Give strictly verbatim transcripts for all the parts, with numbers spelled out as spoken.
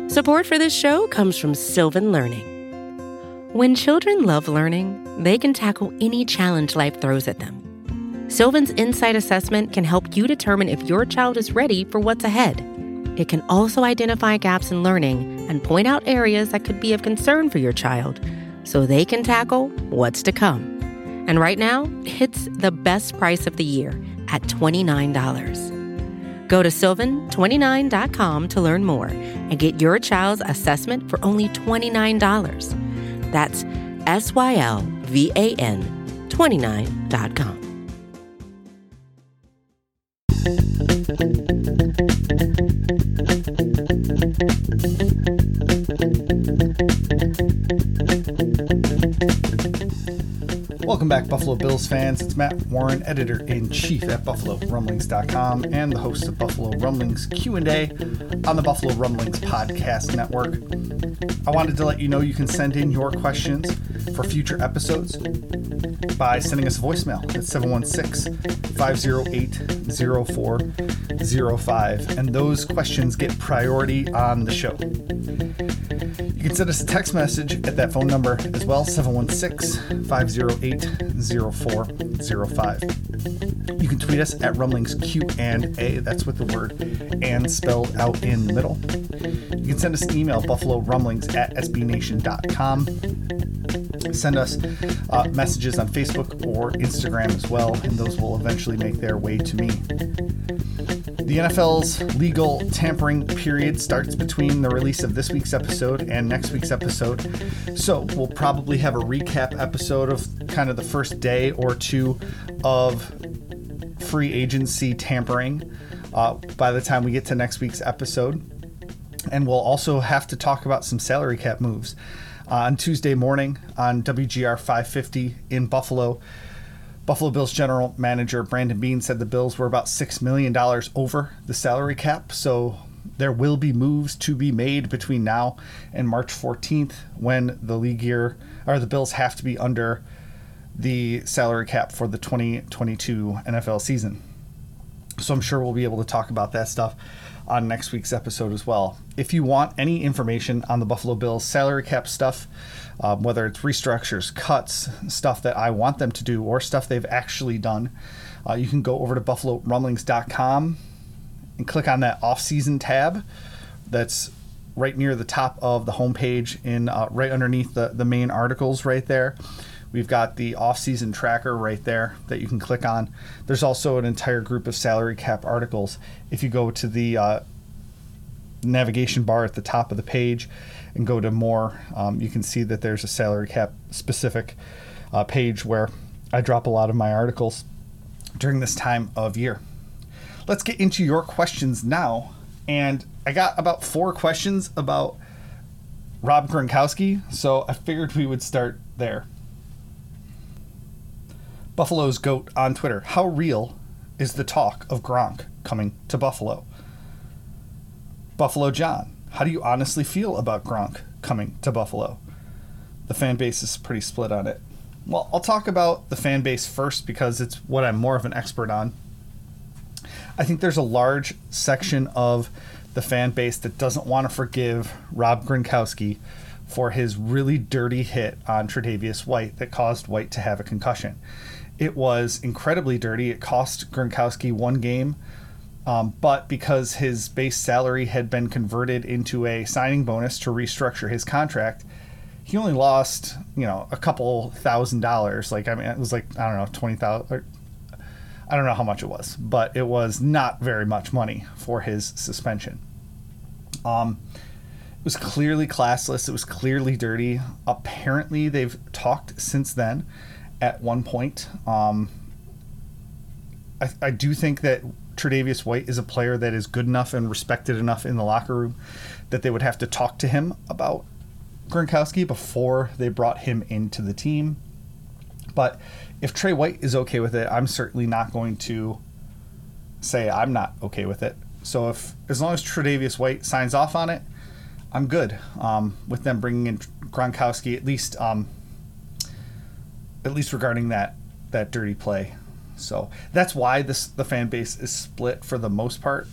Support for this show comes from Sylvan Learning. When children love learning, they can tackle any challenge life throws at them. Sylvan's Insight Assessment can help you determine if your child is ready for what's ahead. It can also identify gaps in learning and point out areas that could be of concern for your child so they can tackle what's to come. And right now, it's the best price of the year at twenty-nine dollars. Go to sylvan twenty-nine dot com to learn more and get your child's assessment for only twenty-nine dollars. That's S Y L V A N twenty-nine dot com. Welcome back, Buffalo Bills fans. It's Matt Warren, editor-in-chief at Buffalo Rumblings dot com and the host of Buffalo Rumblings Q and A on the Buffalo Rumblings Podcast Network. I wanted to let you know you can send in your questions for future episodes by sending us a voicemail at seven one six, five oh eight, oh four oh five, and those questions get priority on the show. You can send us a text message at that phone number as well, seven one six, five oh eight, oh four oh five. You can tweet us at Rumblings Q and A, that's with the word and spelled out in the middle. You can send us an email, buffalo rumblings at s b nation dot com. Send us uh, messages on Facebook or Instagram as well, and those will eventually make their way to me. The N F L's legal tampering period starts between the release of this week's episode and next week's episode. So we'll probably have a recap episode of kind of the first day or two of free agency tampering uh, by the time we get to next week's episode. And we'll also have to talk about some salary cap moves. Uh, on Tuesday morning on W G R five fifty in Buffalo, Buffalo Bills general manager Brandon Beane said the Bills were about six million dollars over the salary cap, so there will be moves to be made between now and March fourteenth when the league year, or the Bills have to be under the salary cap for the twenty twenty-two N F L season. So I'm sure we'll be able to talk about that stuff on next week's episode as well. If you want any information on the Buffalo Bills salary cap stuff, um, whether it's restructures, cuts, stuff that I want them to do, or stuff they've actually done, uh, you can go over to buffalo rumblings dot com and click on that off-season tab that's right near the top of the homepage, in uh, right underneath the, the main articles right there. We've got the off-season tracker right there that you can click on. There's also an entire group of salary cap articles. If you go to the uh, navigation bar at the top of the page and go to more, um, you can see that there's a salary cap specific uh, page where I drop a lot of my articles during this time of year. Let's get into your questions now. And I got about four questions about Rob Gronkowski, so I figured we would start there. Buffalo's GOAT on Twitter: how real is the talk of Gronk coming to Buffalo? Buffalo John: how do you honestly feel about Gronk coming to Buffalo? The fan base is pretty split on it. Well, I'll talk about the fan base first because it's what I'm more of an expert on. I think there's a large section of the fan base that doesn't want to forgive Rob Gronkowski for his really dirty hit on Tre'Davious White that caused White to have a concussion. It was incredibly dirty. It cost Gronkowski one game, um, but because his base salary had been converted into a signing bonus to restructure his contract, he only lost, you know, a couple thousand dollars. Like, I mean, it was like, I don't know, twenty thousand. I don't know how much it was, but it was not very much money for his suspension. Um, it was clearly classless. It was clearly dirty. Apparently, they've talked since then. At one point, um, I, I do think that Tre'Davious White is a player that is good enough and respected enough in the locker room that they would have to talk to him about Gronkowski before they brought him into the team. But if Trey White is okay with it, I'm certainly not going to say I'm not okay with it. So if as long as Tre'Davious White signs off on it, I'm good um, with them bringing in Gronkowski, at least um, at least regarding that that dirty play. So that's why this the fan base is split for the most part.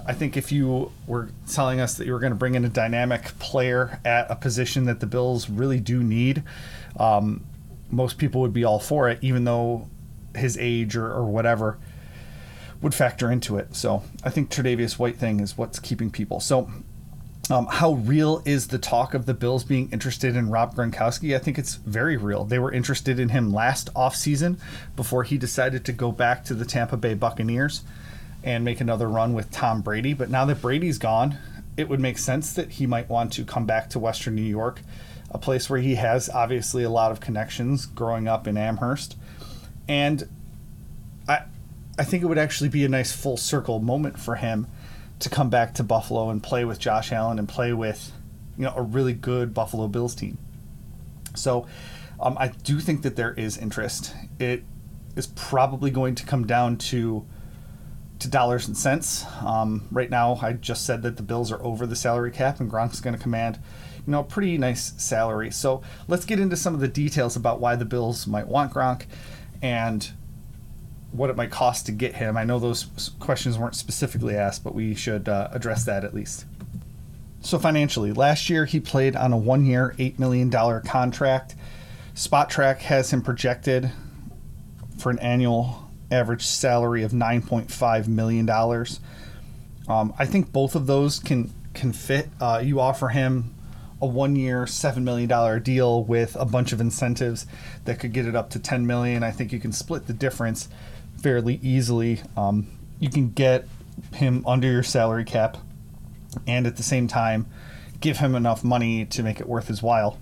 I think if you were telling us that you were going to bring in a dynamic player at a position that the Bills really do need, um, most people would be all for it, even though his age or, or whatever would factor into it. So I think Tre'Davious White thing is what's keeping people. So um, how real is the talk of the Bills being interested in Rob Gronkowski? I think it's very real. They were interested in him last offseason before he decided to go back to the Tampa Bay Buccaneers and make another run with Tom Brady. But now that Brady's gone, it would make sense that he might want to come back to Western New York, a place where he has obviously a lot of connections growing up in Amherst. And I I think it would actually be a nice full circle moment for him to come back to Buffalo and play with Josh Allen and play with, you know, a really good Buffalo Bills team. So um, I do think that there is interest. It is probably going to come down to to dollars and cents. Um, right now, I just said that the Bills are over the salary cap and Gronk's going to command, you know, a pretty nice salary. So let's get into some of the details about why the Bills might want Gronk and what it might cost to get him. I know those questions weren't specifically asked, but we should uh, address that at least. So financially, last year he played on a one-year, eight million dollars contract. Spot Track has him projected for an annual average salary of nine point five million dollars. Um, I think both of those can, can fit. Uh, you offer him a one-year, seven million dollars deal with a bunch of incentives that could get it up to ten million dollars. I think you can split the difference fairly easily. Um, you can get him under your salary cap and at the same time give him enough money to make it worth his while.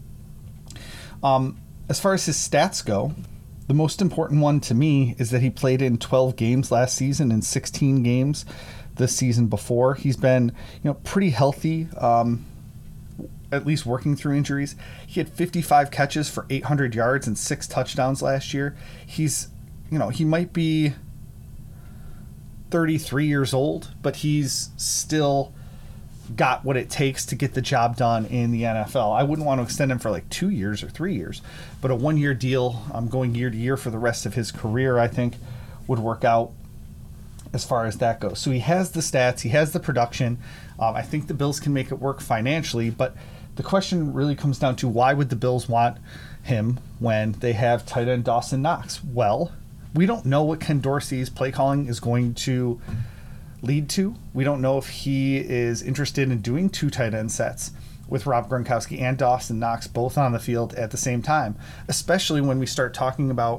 Um, as far as his stats go, the most important one to me is that he played in twelve games last season and sixteen games the season before. He's been, you know, pretty healthy, um, at least working through injuries. He had fifty-five catches for eight hundred yards and six touchdowns last year. He's, you know, he might be thirty-three years old, but he's still got what it takes to get the job done in the N F L. I wouldn't want to extend him for like two years or three years, but a one-year deal, um, going year to year for the rest of his career, I think would work out as far as that goes. So he has the stats, he has the production. Um, I think the Bills can make it work financially, but the question really comes down to why would the Bills want him when they have tight end Dawson Knox? Well, we don't know what Ken Dorsey's play calling is going to lead to. We don't know if he is interested in doing two tight end sets with Rob Gronkowski and Dawson Knox both on the field at the same time, especially when we start talking about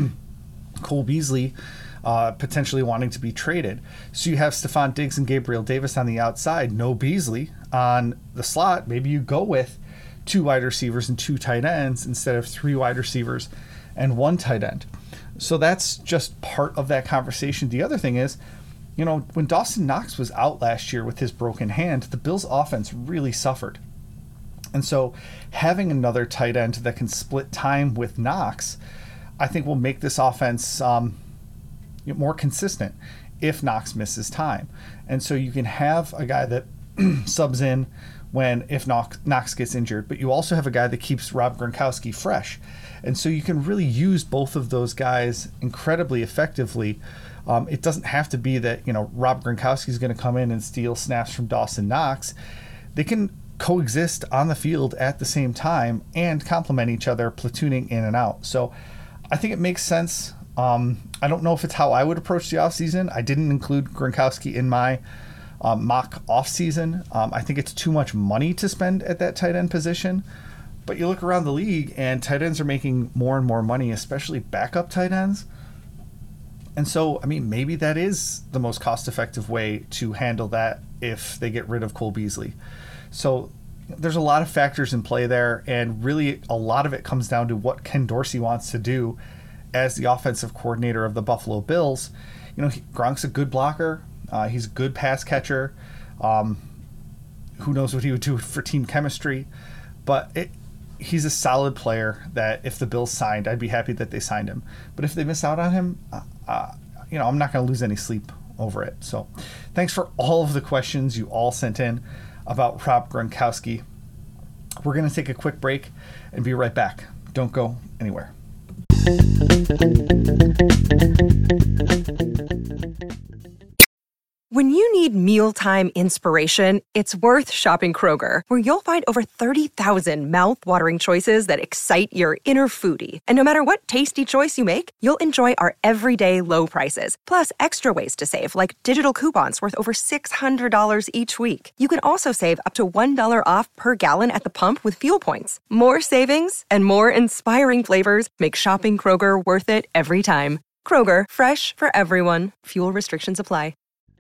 Cole Beasley uh, potentially wanting to be traded. So you have Stephon Diggs and Gabriel Davis on the outside, no Beasley on the slot. Maybe you go with two wide receivers and two tight ends instead of three wide receivers and one tight end. So that's just part of that conversation. The other thing is, you know, when Dawson Knox was out last year with his broken hand, the Bills' offense really suffered. And so having another tight end that can split time with Knox, I think will make this offense um, more consistent if Knox misses time. And so you can have a guy that subs in when if Knox gets injured, but you also have a guy that keeps Rob Gronkowski fresh. And so you can really use both of those guys incredibly effectively. Um, it doesn't have to be that, you know, Rob Gronkowski is going to come in and steal snaps from Dawson Knox. They can coexist on the field at the same time and complement each other, platooning in and out. So I think it makes sense. Um, I don't know if it's how I would approach the offseason. I didn't include Gronkowski in my um, mock offseason. Um, I think it's too much money to spend at that tight end position. But you look around the league and tight ends are making more and more money, especially backup tight ends. And so, I mean, maybe that is the most cost-effective way to handle that if they get rid of Cole Beasley. So there's a lot of factors in play there, and really a lot of it comes down to what Ken Dorsey wants to do as the offensive coordinator of the Buffalo Bills. You know, he, Gronk's a good blocker. Uh, he's a good pass catcher. Um, who knows what he would do for team chemistry. But it, he's a solid player that if the Bills signed, I'd be happy that they signed him. But if they miss out on him, uh, uh, you know, I'm not going to lose any sleep over it. So thanks for all of the questions you all sent in about Rob Gronkowski. We're going to take a quick break and be right back. Don't go anywhere. When you need mealtime inspiration, it's worth shopping Kroger, where you'll find over thirty thousand mouth-watering choices that excite your inner foodie. And no matter what tasty choice you make, you'll enjoy our everyday low prices, plus extra ways to save, like digital coupons worth over six hundred dollars each week. You can also save up to one dollar off per gallon at the pump with fuel points. More savings and more inspiring flavors make shopping Kroger worth it every time. Kroger, fresh for everyone. Fuel restrictions apply.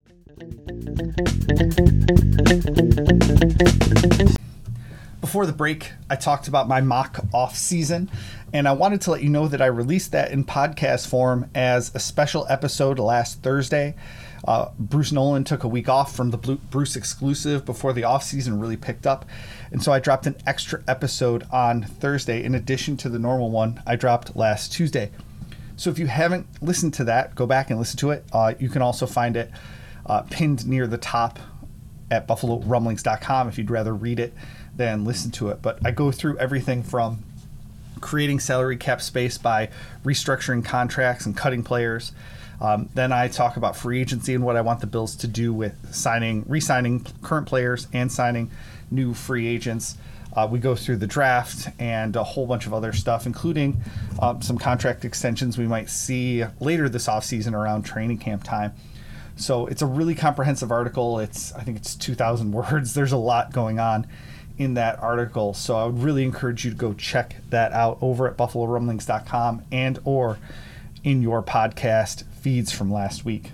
Before the break, I talked about my mock off season, and I wanted to let you know that I released that in podcast form as a special episode last Thursday. Uh, Bruce Nolan took a week off from the Bruce exclusive before the off season really picked up, and so I dropped an extra episode on Thursday in addition to the normal one I dropped last Tuesday. So if you haven't listened to that, go back and listen to it. Uh, you can also find it uh, pinned near the top at buffalo rumblings dot com if you'd rather read it than listen to it. But I go through everything from creating salary cap space by restructuring contracts and cutting players. Um, then I talk about free agency and what I want the Bills to do with signing, re-signing current players and signing new free agents. Uh, we go through the draft and a whole bunch of other stuff, including uh, some contract extensions we might see later this offseason around training camp time. So it's a really comprehensive article. It's I think it's two thousand words. There's a lot going on in that article. So I would really encourage you to go check that out over at buffalo rumblings dot com and or in your podcast feeds from last week.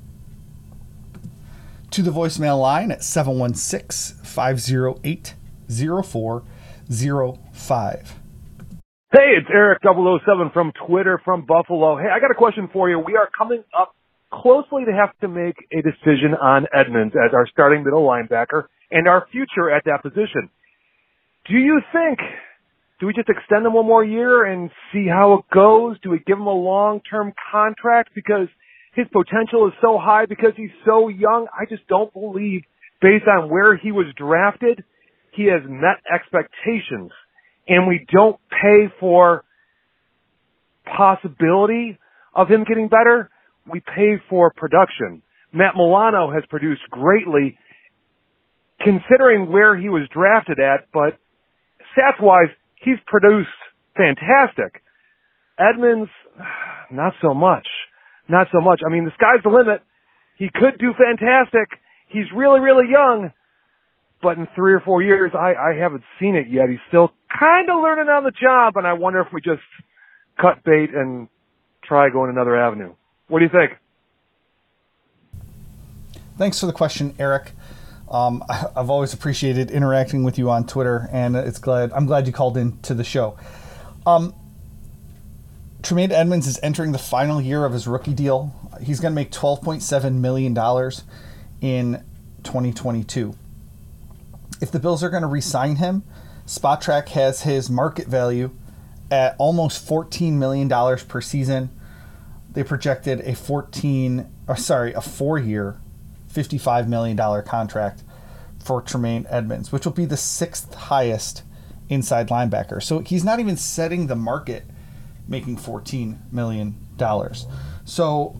To the voicemail line at seven one six, five oh eight, oh four oh five. Hey, it's Eric double oh seven from Twitter from Buffalo. Hey, I got a question for you. We are coming up closely to have to make a decision on Edmonds as our starting middle linebacker and our future at that position. Do you think, do we just extend him one more year and see how it goes? Do we give him a long-term contract because his potential is so high because he's so young? I just don't believe, based on where he was drafted, he has met expectations. And we don't pay for possibility of him getting better. We pay for production. Matt Milano has produced greatly considering where he was drafted at, but stats-wise, he's produced fantastic. Edmonds, not so much. Not so much. I mean, the sky's the limit. He could do fantastic. He's really, really young. But in three or four years, I, I haven't seen it yet. He's still kind of learning on the job, and I wonder if we just cut bait and try going another avenue. What do you think? Thanks for the question, Eric. Um, I, I've always appreciated interacting with you on Twitter, and it's glad I'm glad you called in to the show. Um, Tremaine Edmonds is entering the final year of his rookie deal. He's going to make twelve point seven million dollars in twenty twenty-two. If the Bills are going to re-sign him, Spotrac has his market value at almost fourteen million dollars per season. They projected a fourteen, or sorry, a four-year, fifty-five million dollars contract for Tremaine Edmonds, which will be the sixth highest inside linebacker. So he's not even setting the market making fourteen million dollars. So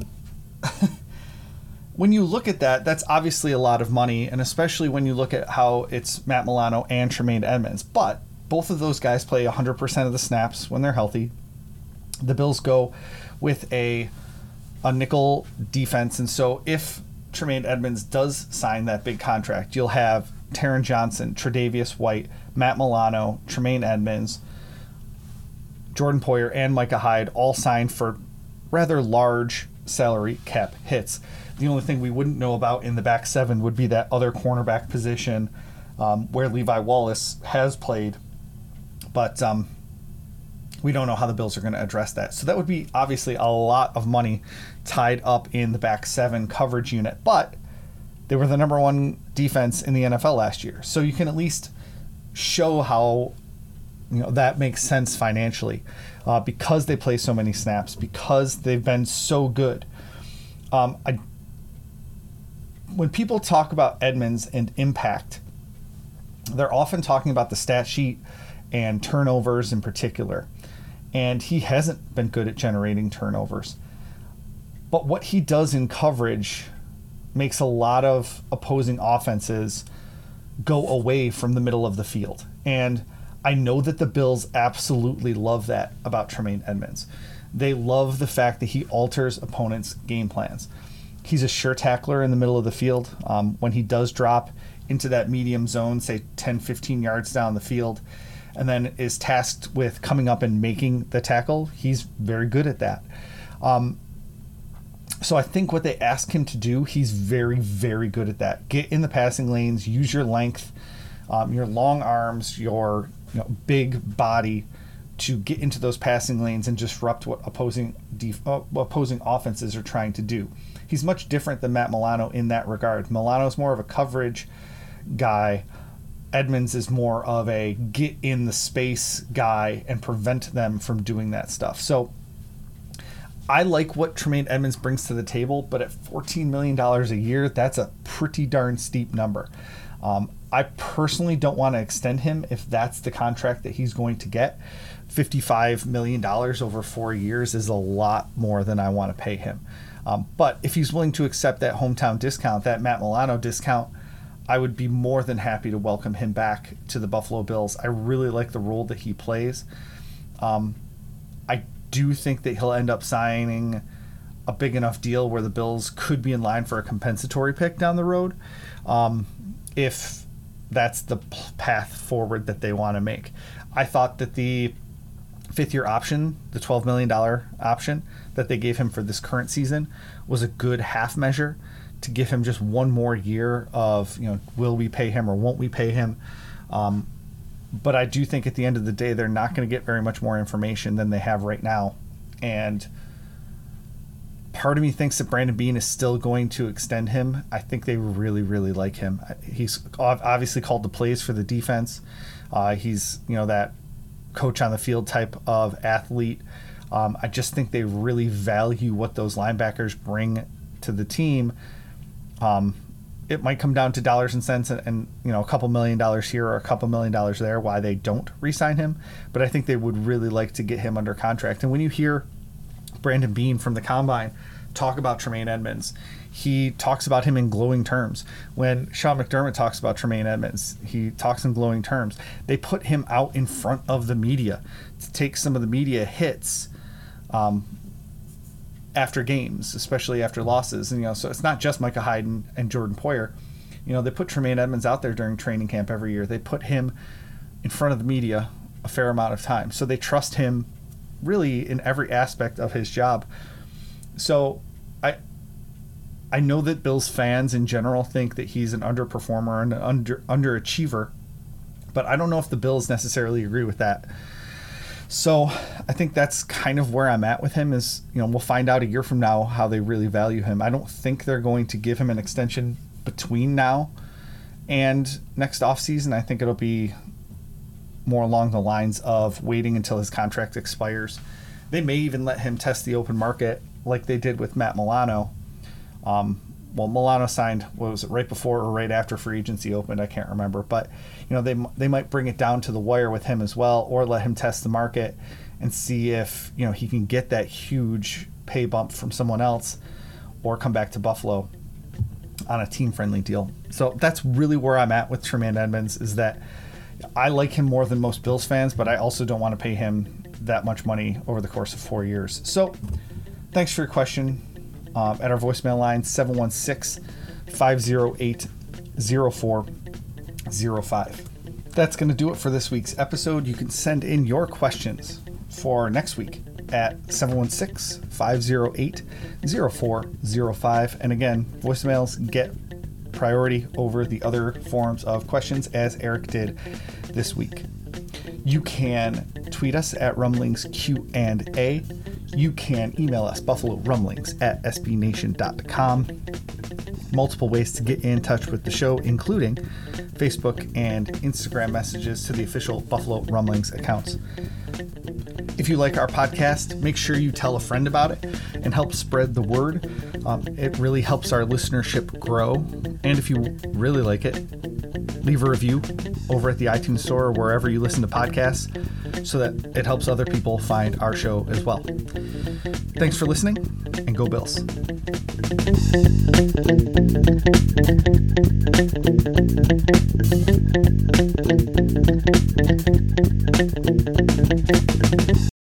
when you look at that, that's obviously a lot of money, and especially when you look at how it's Matt Milano and Tremaine Edmonds. But both of those guys play one hundred percent of the snaps when they're healthy. The Bills go with a a nickel defense, and so if Tremaine Edmonds does sign that big contract, you'll have Taron Johnson, Tre'Davious White, Matt Milano, Tremaine Edmonds, Jordan Poyer, and Micah Hyde all signed for rather large salary cap hits. The only thing we wouldn't know about in the back seven would be that other cornerback position um, where Levi Wallace has played, but um, we don't know how the Bills are going to address that. So that would be obviously a lot of money tied up in the back seven coverage unit, but they were the number one defense in the N F L last year. So you can at least show how, you know, that makes sense financially uh, because they play so many snaps, because they've been so good. Um, I, when people talk about Edmonds and impact, they're often talking about the stat sheet and turnovers in particular. And he hasn't been good at generating turnovers. But what he does in coverage makes a lot of opposing offenses go away from the middle of the field. And I know that the Bills absolutely love that about Tremaine Edmunds. They love the fact that he alters opponents' game plans. He's a sure tackler in the middle of the field. Um, when he does drop into that medium zone, say ten, fifteen yards down the field, and then is tasked with coming up and making the tackle, he's very good at that. Um, so I think what they ask him to do, he's very, very good at that. Get in the passing lanes, use your length, um, your long arms, your you know, big body to get into those passing lanes and disrupt what opposing def- uh, opposing offenses are trying to do. He's much different than Matt Milano in that regard. Milano's more of a coverage guy. Edmunds is more of a get in the space guy and prevent them from doing that stuff. So I like what Tremaine Edmunds brings to the table, but at fourteen million dollars a year, that's a pretty darn steep number. Um, I personally don't want to extend him if that's the contract that he's going to get. fifty-five million dollars over four years is a lot more than I want to pay him. Um, but if he's willing to accept that hometown discount, that Matt Milano discount, I would be more than happy to welcome him back to the Buffalo Bills. I really like the role that he plays. Um, I do think that he'll end up signing a big enough deal where the Bills could be in line for a compensatory pick down the road, um, if that's the path forward that they want to make. I thought that the fifth-year option, the twelve million dollars option that they gave him for this current season, was a good half measure to give him just one more year of, you know, will we pay him or won't we pay him? Um, but I do think at the end of the day, they're not going to get very much more information than they have right now. And part of me thinks that Brandon Beane is still going to extend him. I think they really, really like him. He's obviously called the plays for the defense. Uh, he's, you know, that coach on the field type of athlete. Um, I just think they really value what those linebackers bring to the team. Um, it might come down to dollars and cents and, and, you know, a couple million dollars here or a couple million dollars there why they don't re-sign him. But I think they would really like to get him under contract. And when you hear Brandon Beane from the Combine talk about Tremaine Edmunds, he talks about him in glowing terms. When Sean McDermott talks about Tremaine Edmunds, he talks in glowing terms. They put him out in front of the media to take some of the media hits um, after games, especially after losses. And, you know, so it's not just Micah Hyde and, and Jordan Poyer. You know, they put Tremaine Edmunds out there during training camp every year. They put him in front of the media a fair amount of time. So they trust him really in every aspect of his job. So I I know that Bills fans in general think that he's an underperformer and an under underachiever, but I don't know if the Bills necessarily agree with that. So I think that's kind of where I'm at with him is, you know, we'll find out a year from now how they really value him. I don't think they're going to give him an extension between now and next offseason. I think it'll be more along the lines of waiting until his contract expires. They may even let him test the open market like they did with Matt Milano. Um, well, Milano signed, what was it, right before or right after free agency opened? I can't remember. But, you know, they they might bring it down to the wire with him as well, or let him test the market and see if, you know, he can get that huge pay bump from someone else or come back to Buffalo on a team-friendly deal. So that's really where I'm at with Tremaine Edmunds, is that I like him more than most Bills fans, but I also don't want to pay him that much money over the course of four years. So thanks for your question. Um, at our voicemail line, seven one six, five oh eight, oh four oh five. That's going to do it for this week's episode. You can send in your questions for next week at seven one six, five oh eight, oh four oh five. And again, voicemails get priority over the other forms of questions, as Eric did this week. You can tweet us at Rumblings Q and A. You can email us, buffalo rumblings at s b nation dot com. Multiple ways to get in touch with the show, including Facebook and Instagram messages to the official Buffalo Rumblings accounts. If you like our podcast, make sure you tell a friend about it and help spread the word. Um, it really helps our listenership grow. And if you really like it, leave a review over at the iTunes Store or wherever you listen to podcasts so that it helps other people find our show as well. Thanks for listening, and go Bills.